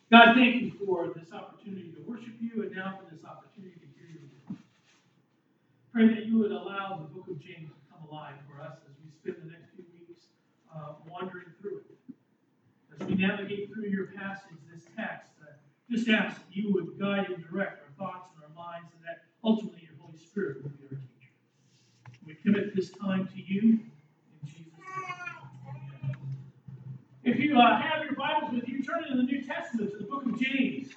God, thank you for this opportunity to worship you and now for this opportunity to hear your word. Pray that you would allow the book of James to come alive for us as we spend the next few weeks wandering through it. As we navigate through your passage, this text, just ask that you would guide and direct our thoughts and our minds, and that ultimately your Holy Spirit would be our teacher. We commit this time to you in Jesus' name. Amen. If you have your Bibles with you, turn in the New Testament to the book of James.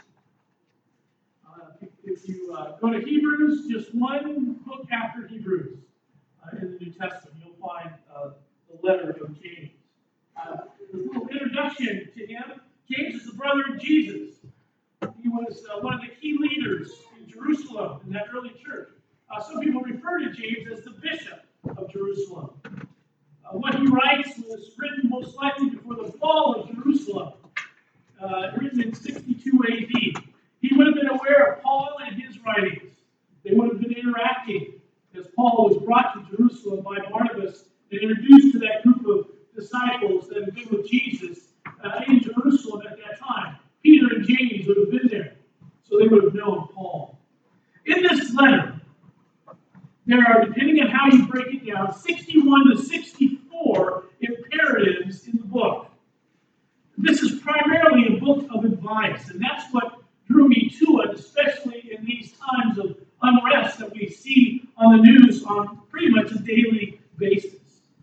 If you go to Hebrews, just one book after Hebrews in the New Testament, you'll find the letter of James. A little introduction to him. James is the brother of Jesus. He was one of the key leaders in Jerusalem in that early church. Some people refer to James as the bishop of Jerusalem. What he writes was written most likely before the fall of Jerusalem, written in 62 AD. He would have been aware of Paul and his writings. They would have been interacting as Paul was brought to Jerusalem by Barnabas and introduced to that group of disciples that had been with Jesus in Jerusalem at that time. Peter and James would have been there, so they would have known Paul. In this letter, there are, depending on how you break it down, 61 to 64 imperatives in the book. This is primarily a book of advice, and that's what drew me to it, especially in these times of unrest that we see on the news on pretty much a daily basis.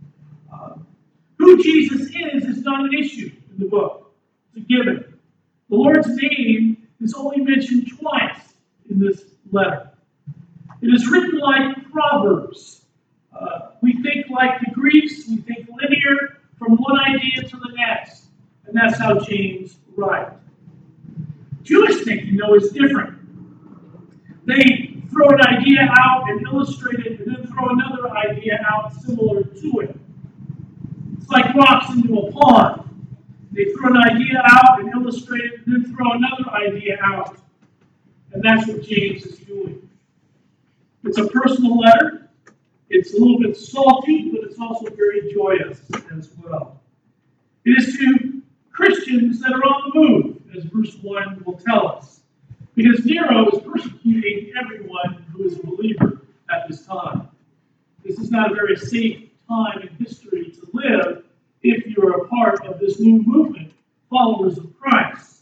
Who Jesus is not an issue in the book. It's a given. The Lord's name is only mentioned twice in this letter. It is written like Proverbs. We think like the Greeks. We think linear from one idea to the next. And that's how James writes. Jewish thinking, though, is different. They throw an idea out and illustrate it, and then throw another idea out similar to it. It's like rocks into a pond. They throw an idea out and illustrate it, and then throw another idea out. And that's what James is doing. It's a personal letter. It's a little bit salty, but it's also very joyous as well. It is to Christians that are on the move, as verse 1 will tell us. Because Nero is persecuting everyone who is a believer at this time. This is not a very safe time in history to live if you're a part of this new movement, followers of Christ.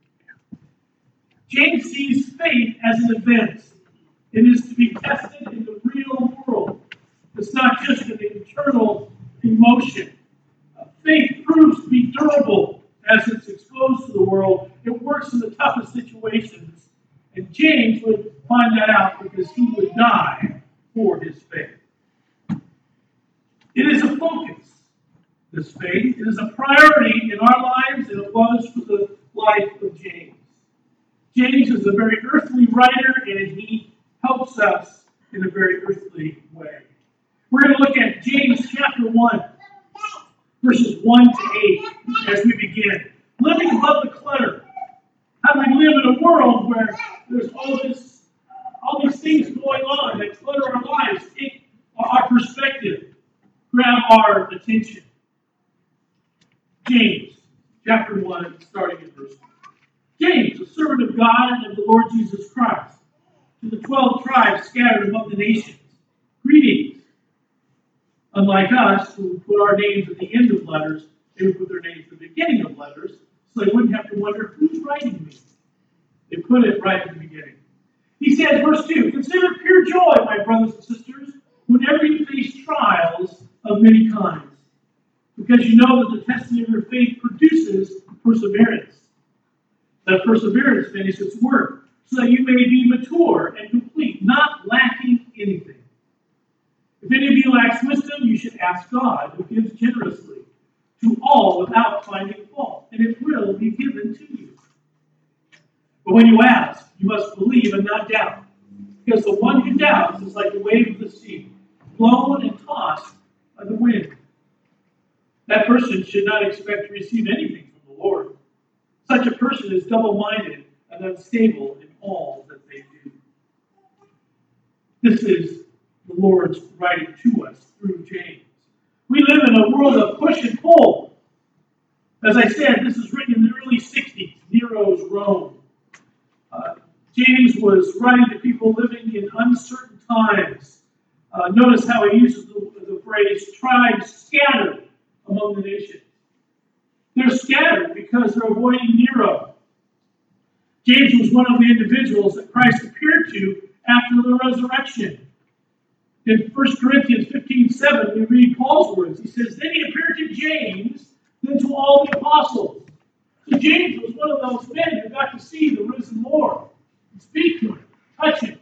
James sees faith as an event. It is to be tested in the real world. It's not just an internal emotion. Faith proves to be durable as it's exposed to the world. It works in the toughest situations. And James would find that out because he would die for his faith. It is a focus, this faith. It is a priority in our lives, and it was for the life of James. James is a very earthly writer, and he helps us in a very earthly way. We're going to look at James chapter 1, verses 1 to 8 as we begin. Living above the clutter. How do we live in a world where there's all these things going on that clutter our lives, take our perspective, grab our attention? James chapter 1, starting in verse 1. James, a servant of God and of the Lord Jesus Christ, to the 12 tribes scattered among the nations, greetings. Unlike us, who put our names at the end of letters, they would put their names at the beginning of letters, so they wouldn't have to wonder, who's writing me? They put it right at the beginning. He says, verse 2, consider pure joy, my brothers and sisters, whenever you face trials of many kinds, because you know that the testing of your faith produces perseverance. Let perseverance finish its work, so that you may be mature and complete, not lacking anything. If any of you lacks wisdom, you should ask God, who gives generously to all without finding fault, and it will be given to you. But when you ask, you must believe and not doubt, because the one who doubts is like the wave of the sea, blown and tossed by the wind. That person should not expect to receive anything from the Lord. Such a person is double-minded and unstable in all that they do. This is the Lord's writing to us through James. We live in a world of push and pull. As I said, this is written in the early 60s. Nero Nero's Rome. James was writing to people living in uncertain times. Notice how he uses the phrase, tribes scattered among the nations. They're scattered because they're avoiding Nero. James was one of the individuals that Christ appeared to after the resurrection. In 1 Corinthians 15:7, we read Paul's words. He says, then he appeared to James, then to all the apostles. So James was one of those men who got to see the risen Lord, and speak to him, touch him,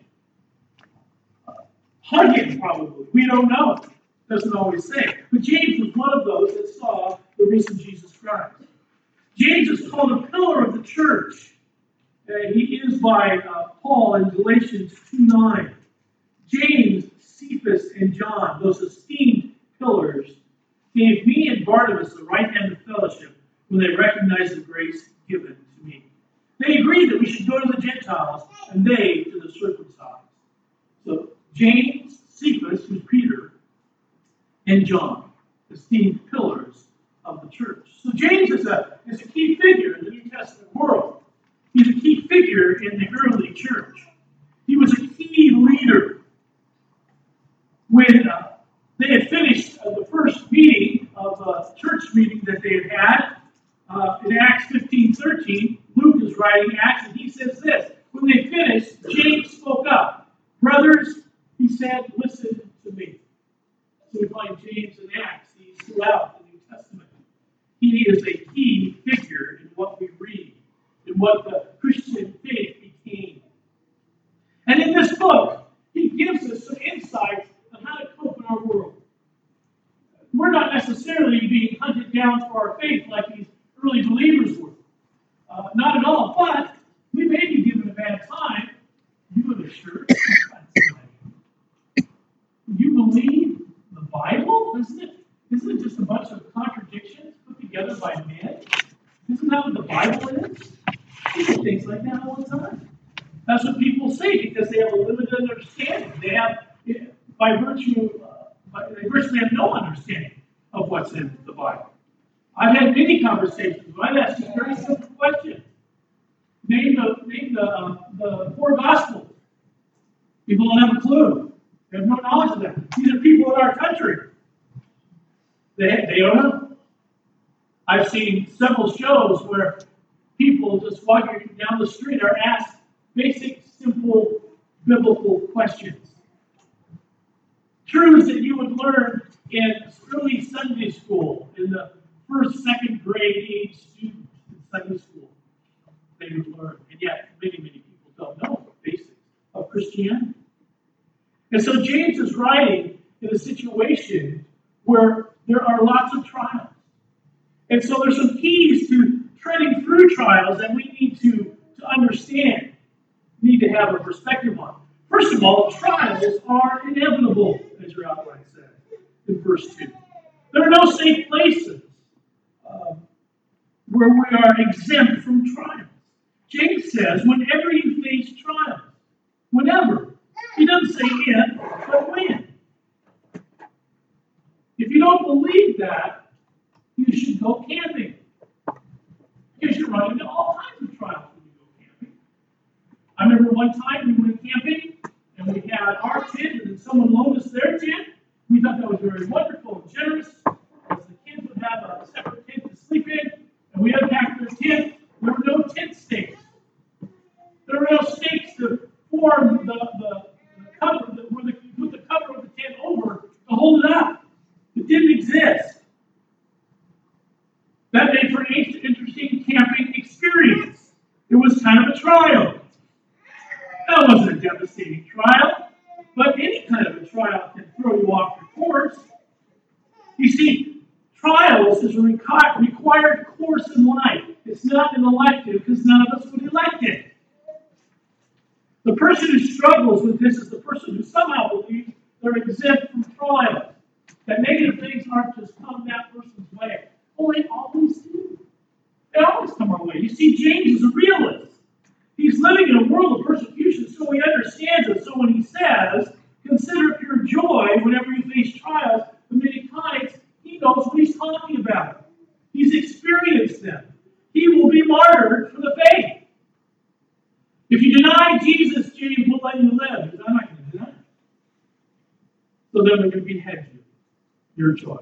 hug him probably. We don't know. Doesn't always say. But James was one of those that saw the risen Jesus Christ. James is called a pillar of the church. He is by Paul in Galatians 2:9. James, Cephas, and John, those esteemed pillars, gave me and Barnabas the right hand of fellowship when they recognized the grace given to me. They agreed that we should go to the Gentiles and they to the circumcised. So James, Cephas, who's Peter, and John, esteemed pillars of the church. So James is a key figure in the New Testament world. He's a key figure in the early church. He was a key leader. When they had finished the first meeting of a church meeting that they had in Acts 15:13, Luke is writing Acts, and he says this. When they finished, James spoke up. Brothers, he said, listen to me. So we find James in Acts. He's throughout the New Testament. He is a key figure in what we read, in what the Christian faith became. And in this book, he gives us some insights on how to cope in our world. We're not necessarily being hunted down for our faith like these early believers were. Not at all. But we may be given a bad time. You in the church. You believe the Bible? Isn't it just a bunch of contradictions put together by men? Isn't that what the Bible is? We say things like that all the time. That's what people say because they have a limited understanding. They virtually have no understanding of what's in the Bible. I've had many conversations where I've asked a very simple question. Name the four Gospels. People don't have a clue. They have no knowledge of that. These are people in our country. They don't know. I've seen several shows where people just walking down the street are asked basic, simple, biblical questions. Truths that you would learn in early Sunday school, in the first, second grade age students in Sunday school. They would learn. And yet, many, many people don't know the basics of Christianity. And so James is writing in a situation where there are lots of trials. And so there's some keys to treading through trials that we need to understand, need to have a perspective on. First of all, trials are inevitable, as your outline said in verse 2. There are no safe places where we are exempt from trials. James says, whenever you face trials, whenever. He doesn't say if, but when. If you don't believe that, you should go camping. Because you're running into all kinds of trials when you go camping. I remember one time we went camping, and we had our tent, and then someone loaned us their tent. We thought that was very wonderful and generous, as the kids would have a separate tent to sleep in, and we unpacked their tent. There were no tent stakes. There were no stakes to form the cover, where you put the cover of the tent over to hold it up. It didn't exist. That made for an interesting camping experience. It was kind of a trial. That wasn't a devastating trial, but any kind of a trial can throw you off your course. You see, trials is a required course in life. It's not an elective because none of us would elect it. The person who struggles with this is the person who somehow believes they're exempt from trials. That negative things aren't just come that person's way. Well, they always do. They always come our way. You see, James is a realist. He's living in a world of persecution, so he understands it. So when he says, consider pure joy whenever you face trials of many kinds, he knows what he's talking about. He's experienced them. He will be martyred for the faith. If you deny Jesus, James will let you live. Because I'm not going to deny it. So then we're going to behead you. Your choice.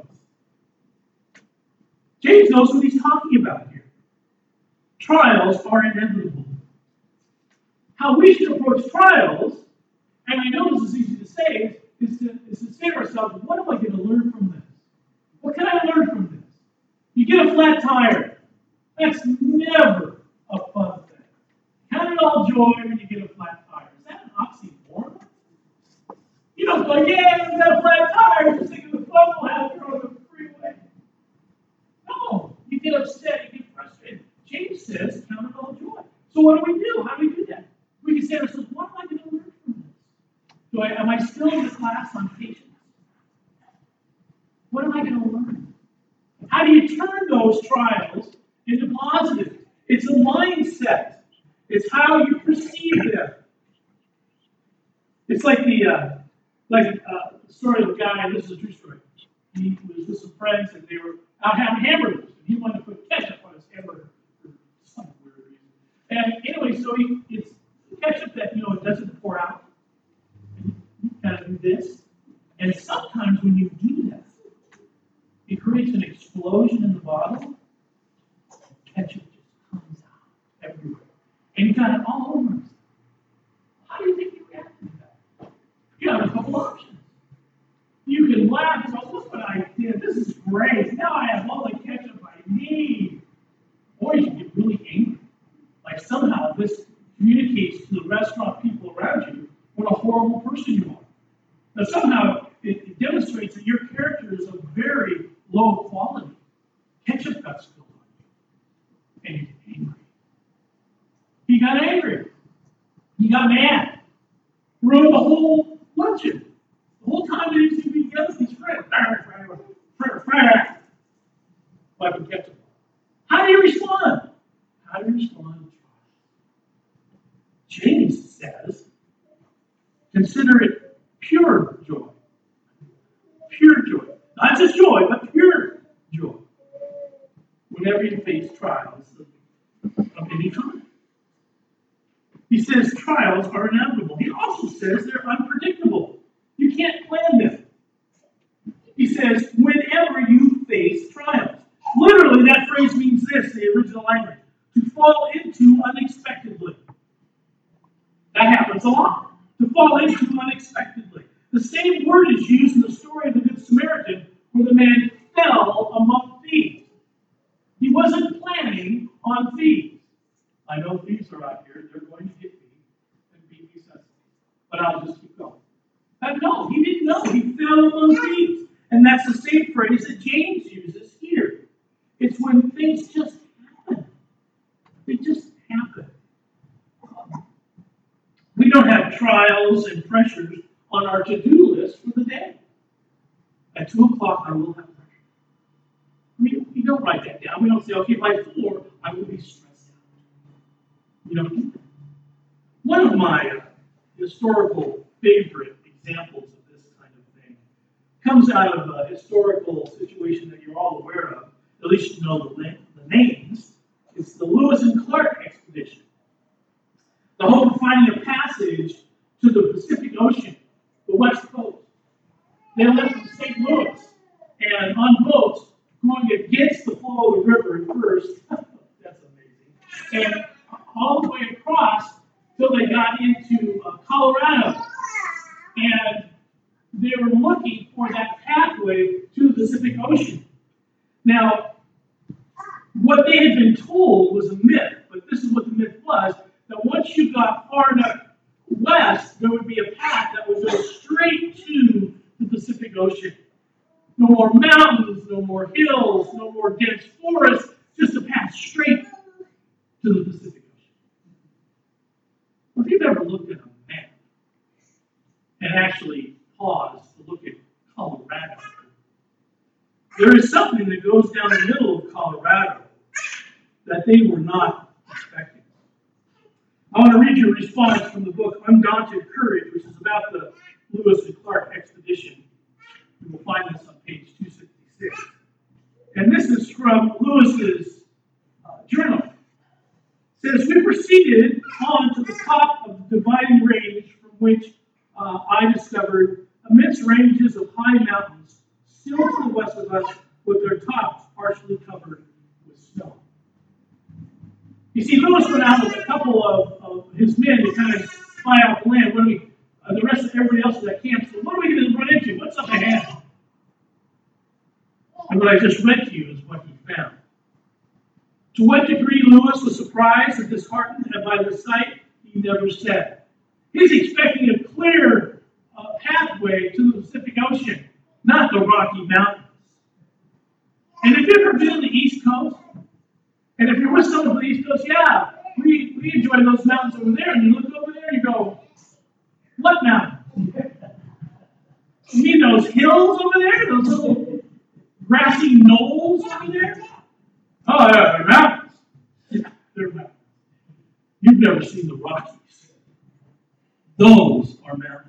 James knows what he's talking about here. Trials are inevitable. How we should approach trials, and I know this is easy to say, is to say to ourselves, what am I going to learn from this? What can I learn from this? You get a flat tire. That's never a fun thing. Count it all joy when you get a flat tire. Is that an oxymoron? You don't go, yeah, we got a flat tire. Just think of the fun we'll have here on the freeway. No, you get upset, you get frustrated. James says, count it all joy. So what do we do? How do we do that? We can say to ourselves, what am I going to learn from this? Am I still in the class on patience? What am I going to learn? How do you turn those trials into positive? It's a mindset. It's how you perceive them. It's like the story of a guy. This is a true story. He was with some friends, and they were out having hamburgers, and he wanted to put ketchup on his hamburger for some weird reason. And anyway, so it's ketchup that it doesn't pour out. And you kind of do this, and sometimes when you do that, it creates an explosion in the bottle. Ketchup just comes out everywhere. And you got it all over himself. How do you think you react to that? You have a couple options. You can laugh and go, look what I did. This is great. Now I have all the ketchup I need. Or you can get really angry. Like somehow this communicates to the restaurant people around you what a horrible person you are. Now somehow it demonstrates that your character is of very low quality. Ketchup got spilled on you. And you get angry. He got angry. He got mad. Ruined the whole luncheon. The whole time that he was going to be together with his friends. Like ketchup. How do you respond? How do you respond? James says, consider it pure joy. Pure joy. Not just joy, but pure joy. Whenever you face trials of any kind. He says trials are inevitable. He also says they're unpredictable. You can't plan them. He says, whenever you face trials. Literally, that phrase means this, the original language. To fall into unexpectedly. That happens a lot. To fall into unexpectedly. The same word is used in the story of the Good Samaritan, where the man fell among thieves. He wasn't planning on thieves. I know thieves are out here. They're going to get me and beat me senseless. But I'll just keep going. But no, he didn't know. He fell among thieves. And that's the same phrase that James uses here. It's when things just happen. They just happen. We don't have trials and pressures on our to-do list for the day. At 2 o'clock, I will have pressure. We don't write that down. We don't say, okay, by 4, I will be stressed out. We don't do that. One of my historical favorite examples of this kind of thing comes out of a historical situation that you're all aware of. At least you know the names. It's the Lewis and Clark expedition. The hope of finding a passage to the Pacific Ocean, the West Coast. They left from St. Louis and on boats going against the flow of the river at first. That's amazing. And all the way across till they got into Colorado. And they were looking for that pathway to the Pacific Ocean. Now, what they had been told was a myth, but this is what the myth was, that once you got far enough west, there would be a path that would go straight to the Pacific Ocean. No more mountains, no more hills, no more dense forests, just a path straight to the Pacific Ocean. Well, if you've ever looked at a map and actually paused to look at Colorado, there is something that goes down the middle of Colorado that they were not expecting. I want to read you a response from the book Undaunted Courage, which is about the Lewis and Clark expedition. You will find this on page 266. And this is from Lewis's journal. It As we proceeded on to the top of the dividing range from which I discovered immense ranges of high mountains still to the west of us with their tops partially covered with snow. You see, Lewis went out with a couple of his men to kind of spy out the land. The rest of everybody else was at camp. So what are we going to run into? What's up ahead? And what I just read to you is what he found. To what degree Lewis was surprised and disheartened by the sight, he never said. He's expecting a clear pathway to the Pacific Ocean, not the Rocky Mountains. And if you've ever been on the East Coast, and if you're with someone on the East Coast, yeah, we enjoy those mountains over there. And you look over there and you go, what mountain? You mean those hills over there? Those little grassy knolls over there? Oh, yeah, they're mountains. Yeah, they're mountains. You've never seen the Rockies. Those are mountains.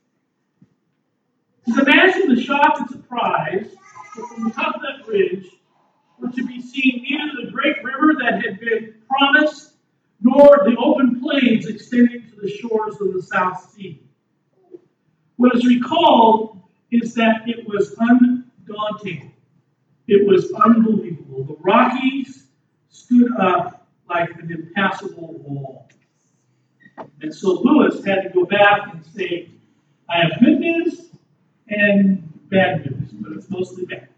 Just imagine the shock and surprise that from the top of that ridge were to be seen neither the great river that had been promised, nor the open plains extending to the shores of the South Sea. What is recalled is that it was undaunting. It was unbelievable. The Rockies stood up like an impassable wall. And so Lewis had to go back and say, I have good news and bad news, but it's mostly bad.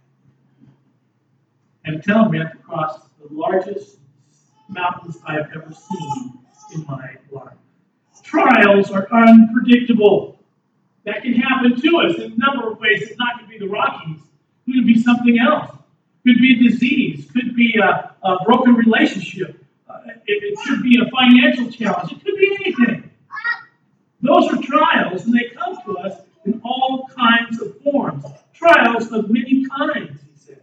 And tell him we have to cross the largest mountains I've ever seen in my life. Trials are unpredictable. That can happen to us in a number of ways. It's not going to be the Rockies. It could be something else. It could be a disease. It could be a broken relationship. It could be a financial challenge. It could be anything. Those are trials, and they come to us in all kinds of forms. Trials of many kinds, he said.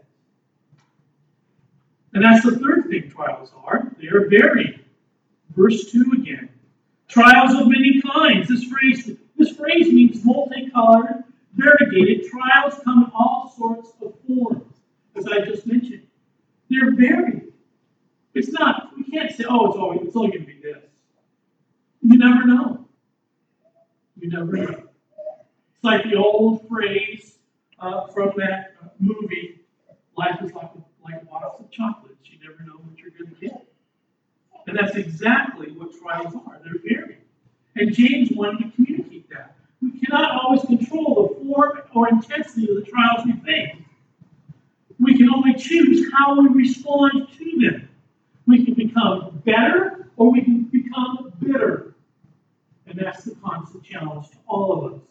And that's the third thing trials are. They are varied. Verse 2 again. Trials of many kinds. This phrase means multicolored, variegated. Trials come in all sorts of forms, as I just mentioned. They're varied. It's not, we can't say, oh, it's only going to be this. You never know. You never know. It's like the old phrase from that movie, life is like a box of chocolates. You never know what you're going to get. And that's exactly what trials are. They're varied. And James wanted to communicate that. We cannot always control the form or intensity of the trials we face. We can only choose how we respond to them. We can become better or we can become bitter. And that's the constant challenge to all of us.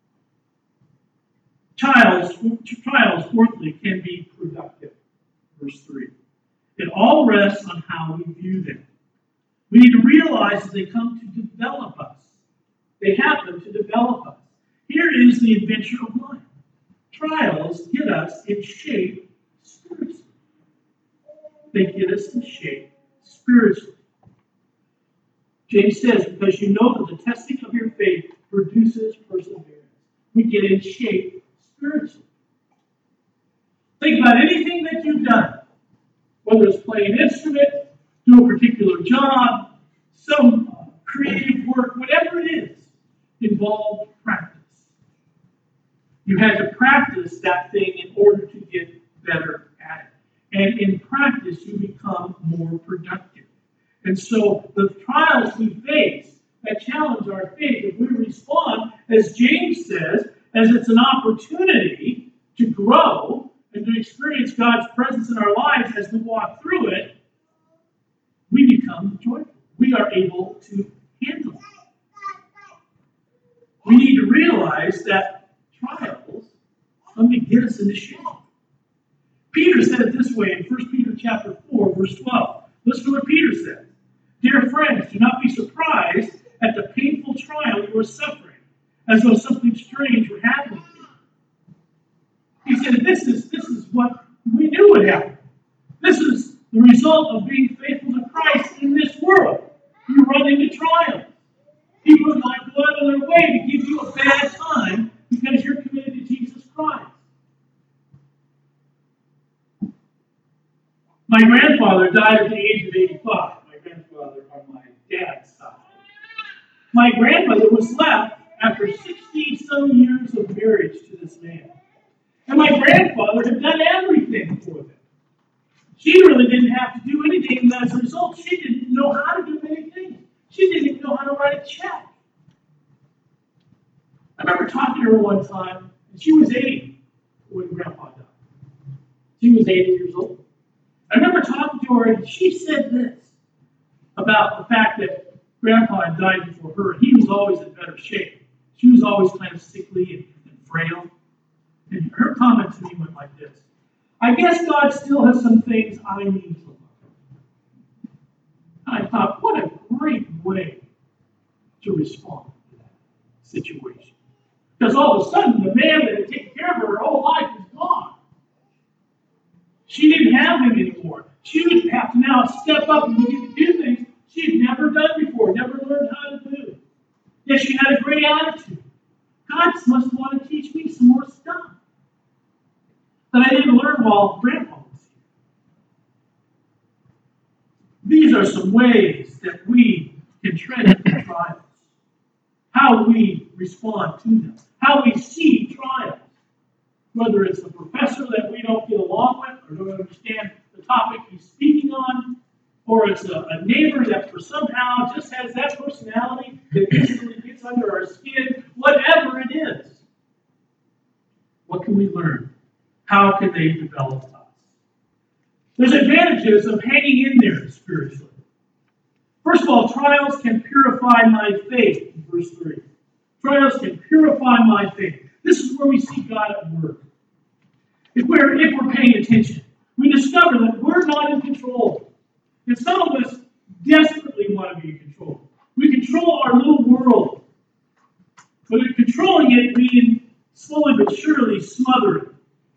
Trials, fourthly, can be productive. Verse 3. It all rests on how we view them. We need to realize that they come to develop us. They happen to develop us. Here is the adventure of life. Trials get us in shape spiritually. They get us in shape spiritually. James says, because you know that the testing of your faith produces perseverance. We get in shape spiritually. Think about anything that you've done, whether it's play an instrument, do a particular job, some creative work, whatever it is, involved practice. You had to practice that thing in order to get better at it. And in practice, you become more productive. And so the trials we face that challenge our faith, if we respond, as James says, as it's an opportunity to grow and to experience God's presence in our lives as we walk through it, we become joyful. We are able to handle it. We need to realize that trials come to get us into shape. Peter said it this way in 1 Peter chapter 4, verse 12. Listen to what Peter said. Dear friends, do not be surprised at the painful trial you are suffering, as though something strange were happening to you. He said, this is what we knew would happen. This is the result of being faithful to Christ in this world. You run into trials. People might go out of their way to give you a bad time because you're committed to Jesus Christ. My grandfather died at the age of 85. My grandfather, My grandmother was left after 60-some years of marriage to this man. And my grandfather had done everything for them. She really didn't have to do anything, and as a result, she didn't know how to do anything. She didn't even know how to write a check. I remember talking to her one time, and she was 80 when Grandpa died. She was 80 years old. I remember talking to her, and she said this about the fact that Grandpa had died before her. He was always in better shape. She was always kind of sickly and frail. And her comment to me went like this: I guess God still has some things I need to learn. And I thought, what a great way to respond to that situation. Because all of a sudden, the man that had taken care of her whole life is gone. She didn't have him anymore. She would have to now step up and begin to do things she had never done before, never learned how to do. Yet she had a great attitude. God must want to teach me some more stuff that I didn't learn while Grandpa was here. These are some ways that we can tread into trials. How we respond to them. How we see trials. Whether it's a professor that we don't get along with or don't understand the topic he's speaking on, or it's a neighbor that for somehow just has that personality that instantly gets under our skin, whatever it is. What can we learn? How can they develop us? There's advantages of hanging in there spiritually. First of all, trials can purify my faith, in verse 3. Trials can purify my faith. This is where we see God at work. If we're paying attention, we discover that we're not in control. And some of us desperately want to be in control. We control our little world. But in controlling it, we can slowly but surely smother it.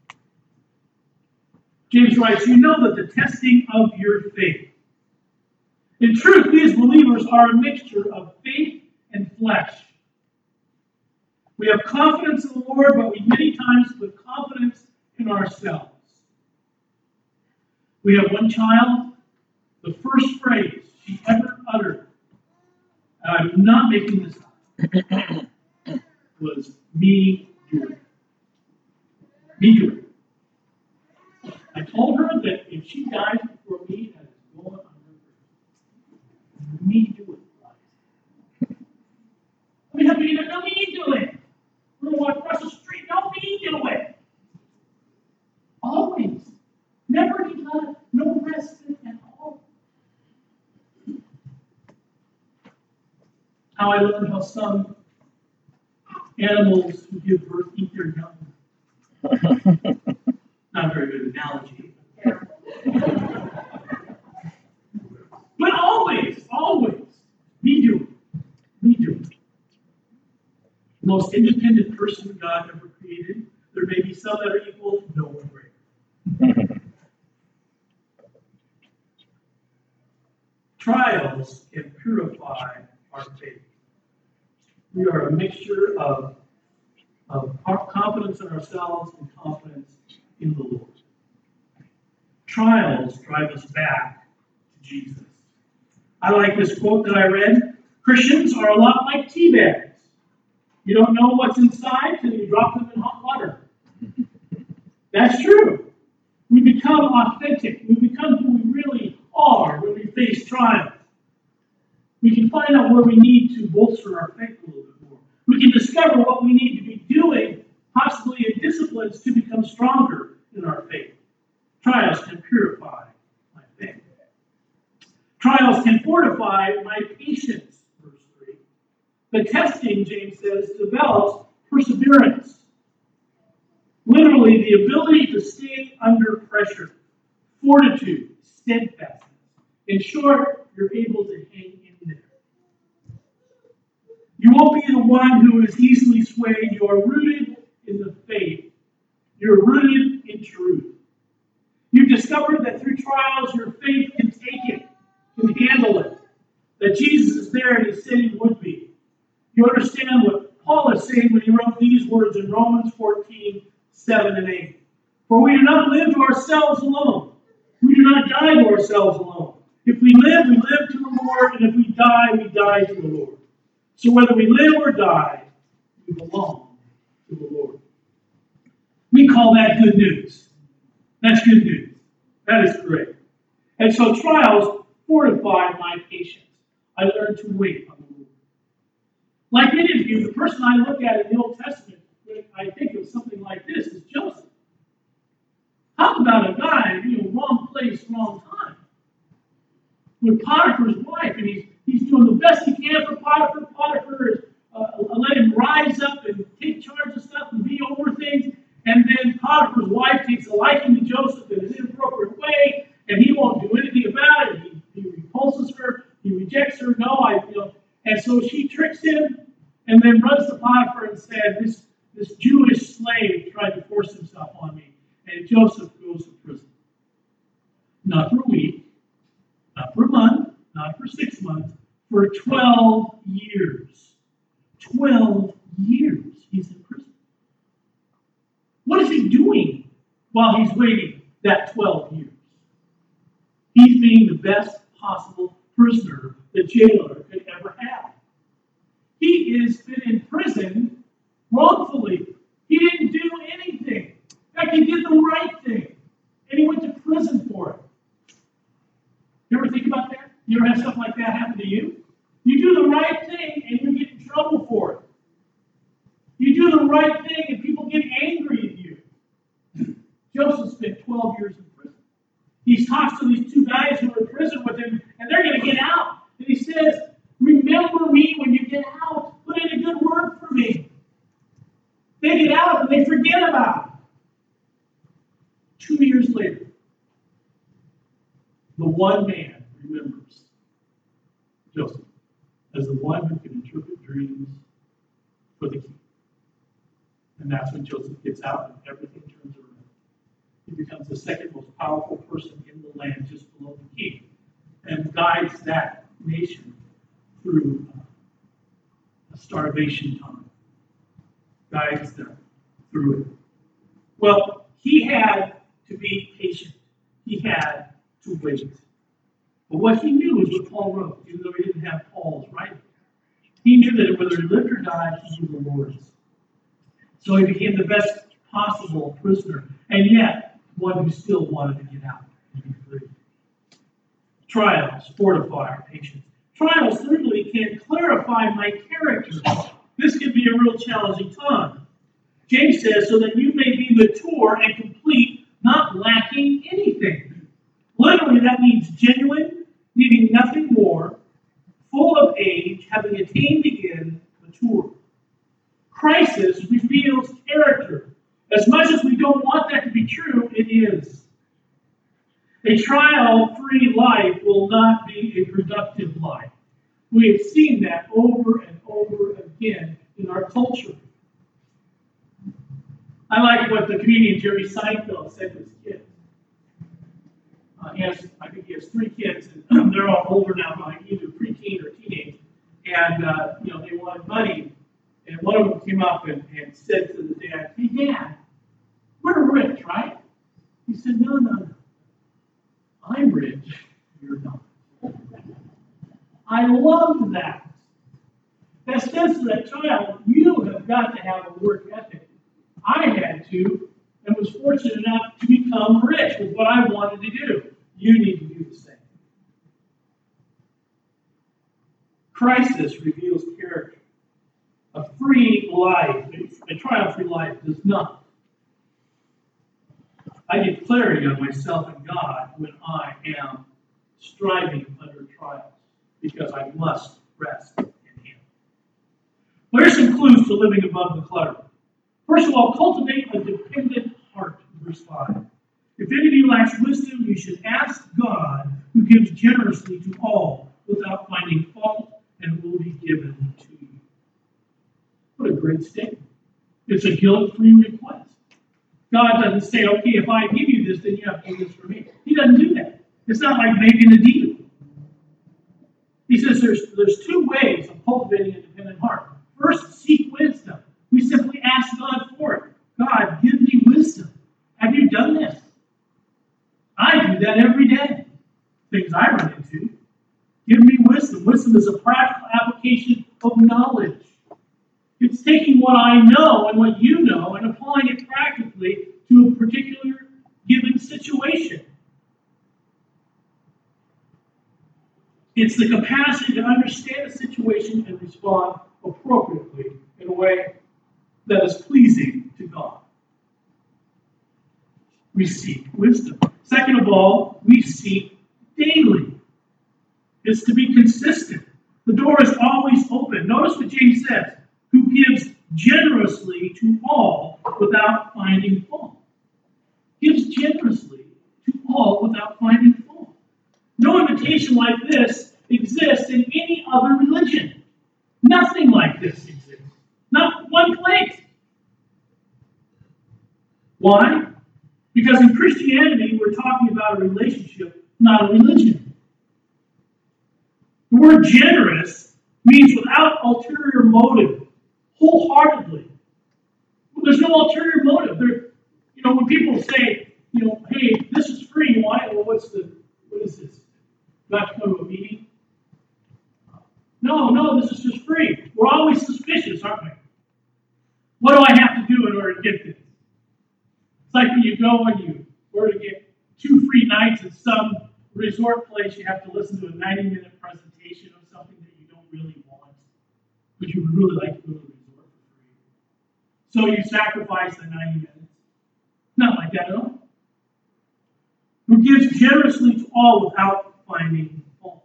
James writes, you know that the testing of your faith. In truth, these believers are a mixture of faith and flesh. We have confidence in the Lord, but we many times put confidence in ourselves. We have one child, the first phrase she ever uttered, and I'm not making this up, was me doing. Me doing. I told her that if she dies before me, that is going on her grave. Me do it. I mean, no, me do it. We're going to walk across the street. No, me do it. Always. Never done. No respite at all. How I learned how some animals who give birth eat their young. Not a very good analogy. But always, me do it. Me do it. The most independent person God ever created. There may be some that are equal, no one greater. Trials can purify our faith. We are a mixture of confidence in ourselves and confidence in the Lord. Trials drive us back to Jesus. I like this quote that I read. Christians are a lot like tea bags. You don't know what's inside till you drop them in hot water. That's true. We become authentic. We become who we really are when we face trials. We can find out where we need to bolster our faith a little bit more. We can discover what we need to be doing, possibly in disciplines, to become stronger in our faith. Trials can purify my faith. Trials can fortify my patience, verse 3. The testing, James says, develops perseverance. Literally, the ability to stay under pressure, fortitude, steadfastness. In short, you're able to hang in there. You won't be the one who is easily swayed. You are rooted in the faith. You're rooted in truth. You've discovered that through trials, your faith can take it, can handle it. That Jesus is there and he said he would be. You understand what Paul is saying when he wrote these words in Romans 14, 7 and 8. For we do not live to ourselves alone. We do not die to ourselves alone. If we live to the Lord, and if we die to the Lord. So whether we live or die, we belong to the Lord. We call that good news. That's good news. That is great. And so trials fortify my patience. I learned to wait on the Lord. Like many of you, the person I look at in the Old Testament, I think of something like this, is Joseph. How about a guy, wrong place, wrong time? With Potiphar's wife, and he's doing the best he can for Potiphar. Potiphar is let him rise up and take charge of stuff and be over things. And then Potiphar's wife takes a liking to Joseph in an inappropriate way, and he won't do anything about it. He repulses her. He rejects her. And so she tricks him, and then runs to Potiphar and said, "This Jewish slave tried to force himself on me," and Joseph goes to prison. Not for a week, not for a month, not for 6 months, for 12 years. 12 years he's in prison. What is he doing while he's waiting that 12 years? He's being the best possible prisoner the jailer could ever have. He has been in prison wrongfully. He didn't do anything. In fact, he did the right thing. And he went to prison for it. You ever think about that? You ever have stuff like that happen to you? You do the right thing and you get in trouble for it. You do the right thing and people get angry at you. Joseph spent 12 years in prison. He talks to these two guys who are in prison with him, and they're going to get out. And he says, "Remember me when you get out. Put in a good word for me." They get out and they forget about it. 2 years later, the one man remembers Joseph as the one who can interpret dreams for the king. And that's when Joseph gets out and everything turns around. He becomes the second most powerful person in the land, just below the king, and guides that nation through a starvation time. Guides them through it. Well, he had to be patient. He had to wait. But what he knew is what Paul wrote, even though he didn't have Paul's writing. He knew that whether he lived or died, he was the Lord's. So he became the best possible prisoner, and yet one who still wanted to get out and be free. Trials fortify our patience. Trials, thirdly, can clarify my character. This can be a real challenging time. James says, so that you may be mature and complete, not lacking anything. Literally, that means genuine, needing nothing more, full of age, having attained the end, mature. Crisis reveals character. As much as we don't want that to be true, it is. A trial-free life will not be a productive life. We have seen that over and over again in our culture. I like what the comedian Jerry Seinfeld said to his kids. I think he has 3 kids, and they're all older now, like either preteen or teenage. And they wanted money. And one of them came up and said to the dad, "Hey, Dad, we're rich, right?" He said, No. I'm rich. You're not." I love that. That says to that child, you have got to have a work ethic. I had to, and was fortunate enough to become rich with what I wanted to do. You need to do the same. Crisis reveals character. A free life, a trial-free life, does not. I get clarity on myself and God when I am striving under trials, because I must rest in Him. Well, here's some clues to living above the clutter. First of all, cultivate a dependent heart, verse 5. If any of you lacks wisdom, you should ask God, who gives generously to all without finding fault, and it will be given to you. What a great statement. It's a guilt-free request. God doesn't say, okay, if I give you this, then you have to do this for me. He doesn't do that. It's not like making a deal. He says there's 2 ways of cultivating a dependent heart. First, seek wisdom. We simply ask God for it. God, give me wisdom. Have you done this? I do that every day. Things I run into. Give me wisdom. Wisdom is a practical application of knowledge. It's taking what I know and what you know and applying it practically to a particular given situation. It's the capacity to understand a situation and respond appropriately in a way that is pleasing to God. We seek wisdom. Second of all, we seek daily. It's to be consistent. The door is always open. Notice what James says, who gives generously to all without finding fault. Gives generously to all without finding fault. No invitation like this exists in any other religion. Nothing like this exists. Not one place. Why? Because in Christianity, we're talking about a relationship, not a religion. The word generous means without ulterior motive, wholeheartedly. Well, there's no ulterior motive. When people say, hey, this is free, why? Well, what is this? Do I have to come to a meeting? No, this is just free. We're always suspicious, aren't we? What do I have to do in order to get this? It's like when you go and you order to get 2 free nights at some resort place, you have to listen to a 90-minute presentation of something that you don't really want, but you would really like to go to the resort for free. So you sacrifice the 90 minutes. Not like that at all. Who gives generously to all without finding fault.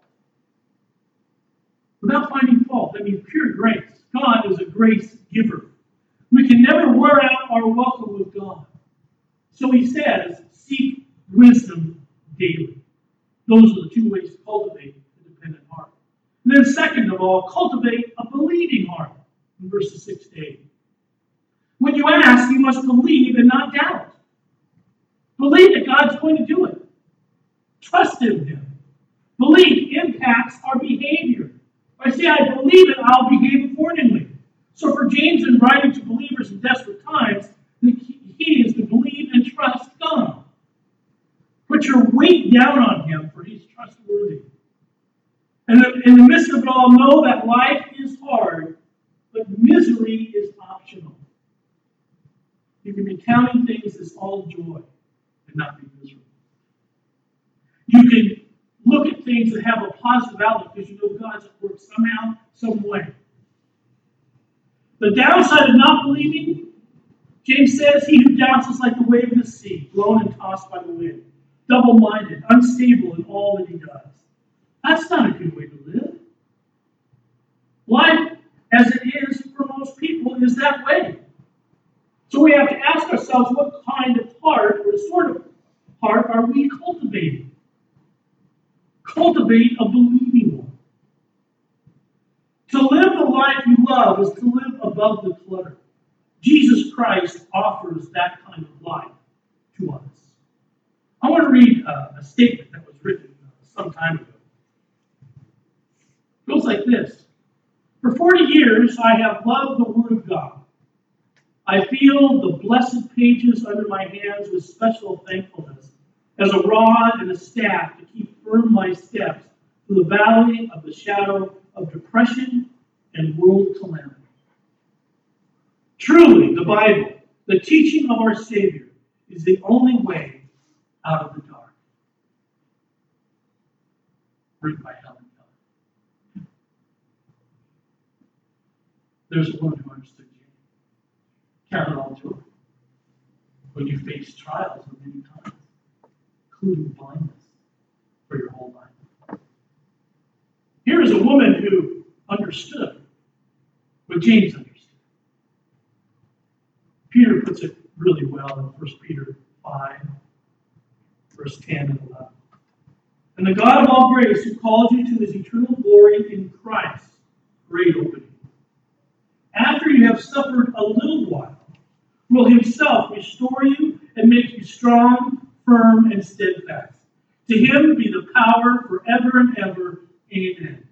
Without finding fault, that means pure grace. God is a grace giver. We can never wear out our welcome with God. So he says, seek wisdom daily. Those are the 2 ways to cultivate a dependent heart. And then second of all, cultivate a believing heart in verses 6 to 8. When you ask, you must believe and not doubt. Believe that God's going to do it. Trust in him. Belief impacts our behavior. If I say I believe it, I'll behave accordingly. So for James in writing to believers in desperate times, the key is to believe and trust God. Put your weight down on him, for he's trustworthy. And in the midst of it all, know that life is hard, but misery is optional. You can be counting things as all joy and not be miserable. You can look at things and have a positive outlook because you know God's at work somehow, some way. The downside of not believing, James says, he who doubts is like the wave of the sea, blown and tossed by the wind, double-minded, unstable in all that he does. That's not a good way to live. Life, as it is for most people, is that way. So we have to ask ourselves, what kind of heart or sort of heart are we cultivating? Cultivate a believing one. To live the life you love is to live above the clutter. Jesus Christ offers that kind of life to us. I want to read a statement that was written some time ago. It goes like this. For 40 years, I have loved the Word of God. I feel the blessed pages under my hands with special thankfulness, as a rod and a staff to keep firm my steps through the valley of the shadow of depression and world calamity. Truly, the Bible, the teaching of our Savior, is the only way out of the dark. Written by Helen Keller. There's a woman who understood James. Count it all joy when you face trials of many kinds, including blindness for your whole life. Here is a woman who understood what James understood. Peter puts it really well in 1 Peter 5, verse 10 and 11. And the God of all grace, who called you to his eternal glory in Christ, great opening. After you have suffered a little while, will himself restore you and make you strong, firm, and steadfast. To him be the power forever and ever. Amen.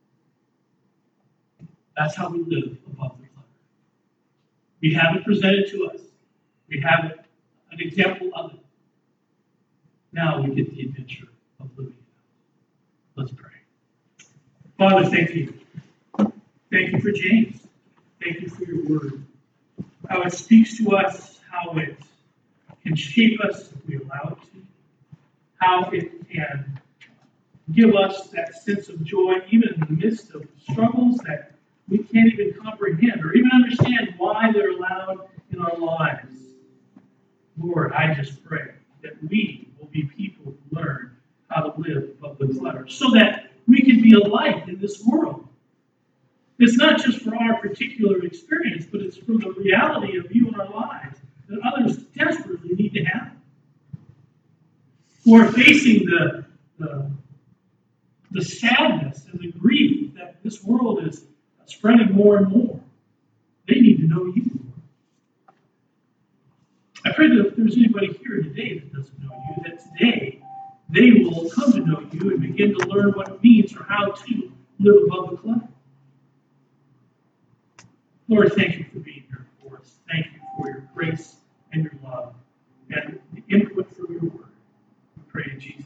That's how we live above the clutter. We have it presented to us. We have an example of it. Now we get the adventure of living it out. Let's pray. Father, thank you Thank you for James. Thank you for your word. How it speaks to us, how it can shape us if we allow it to, how it can give us that sense of joy even in the midst of struggles that we can't even comprehend or even understand why they're allowed in our lives. Lord, I just pray that we will be people who learn how to live above the clutter so that we can be a light in this world. It's not just for our particular experience, but it's for the reality of you in our lives that others desperately need to have. Who are facing the sadness and the grief that this world is spreading more and more. They need to know you. I pray that if there's anybody here today that doesn't know you, that today they will come to know you and begin to learn what it means or how to live above the clutter. Lord, thank you for being here for us. Thank you for your grace and your love and the input from your word. We pray in Jesus' name.